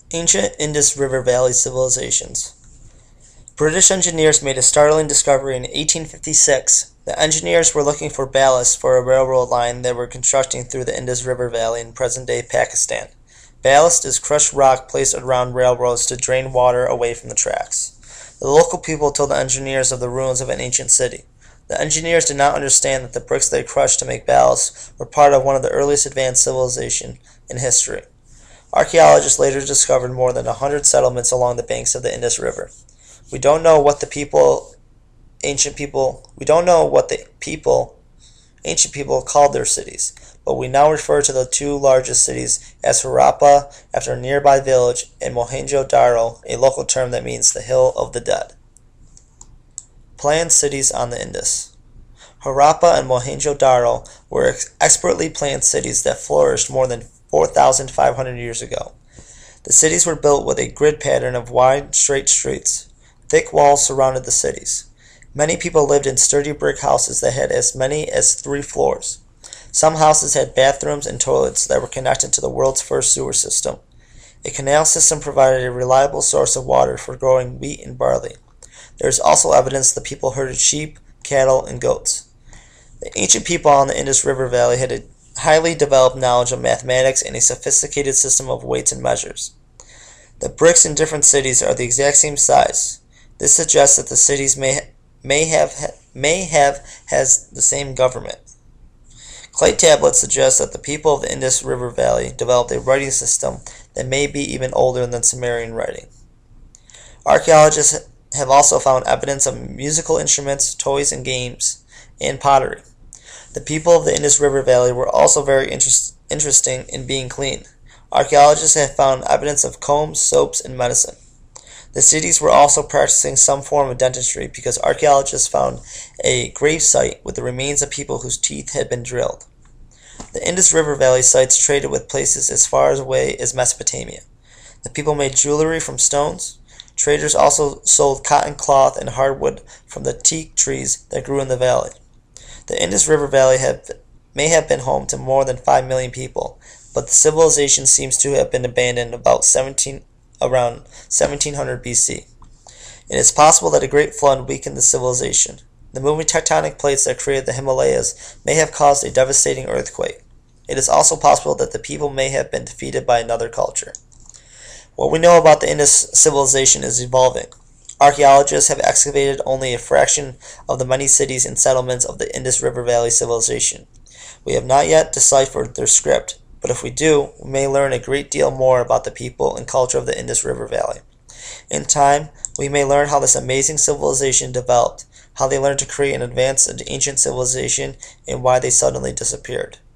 Ancient Indus River Valley Civilizations. British engineers made a startling discovery in 1856. The engineers were looking for ballast for a railroad line they were constructing through the Indus River Valley in present-day Pakistan. Ballast is crushed rock placed around railroads to drain water away from the tracks. The local people told the engineers of the ruins of an ancient city. The engineers did not understand that the bricks they crushed to make ballast were part of one of the earliest advanced civilizations in history. Archaeologists later discovered more than 100 settlements along the banks of the Indus River. We don't know what the ancient people called their cities, but we now refer to the two largest cities as Harappa after a nearby village, and Mohenjo-Daro, a local term that means the hill of the dead. Planned cities on the Indus. Harappa and Mohenjo-Daro were expertly planned cities that flourished more than 4,500 years ago. The cities were built with a grid pattern of wide, straight streets. Thick walls surrounded the cities. Many people lived in sturdy brick houses that had as many as 3 floors. Some houses had bathrooms and toilets that were connected to the world's first sewer system. A canal system provided a reliable source of water for growing wheat and barley. There is also evidence the people herded sheep, cattle, and goats. The ancient people on the Indus River Valley had a highly developed knowledge of mathematics and a sophisticated system of weights and measures. The bricks in different cities are the exact same size. This suggests that the cities may have has the same government. Clay tablets suggest that the people of the Indus River Valley developed a writing system that may be even older than Sumerian writing. Archaeologists have also found evidence of musical instruments, toys and games, and pottery. The people of the Indus River Valley were also very interesting in being clean. Archaeologists have found evidence of combs, soaps, and medicine. The cities were also practicing some form of dentistry because archaeologists found a grave site with the remains of people whose teeth had been drilled. The Indus River Valley sites traded with places as far away as Mesopotamia. The people made jewelry from stones. Traders also sold cotton cloth and hardwood from the teak trees that grew in the valley. The Indus River Valley may have been home to more than 5 million people, but the civilization seems to have been abandoned around 1700 BC. It is possible that a great flood weakened the civilization. The moving tectonic plates that created the Himalayas may have caused a devastating earthquake. It is also possible that the people may have been defeated by another culture. What we know about the Indus civilization is evolving. Archaeologists have excavated only a fraction of the many cities and settlements of the Indus River Valley civilization. We have not yet deciphered their script, but if we do, we may learn a great deal more about the people and culture of the Indus River Valley. In time, we may learn how this amazing civilization developed, how they learned to create and advance an ancient civilization, and why they suddenly disappeared.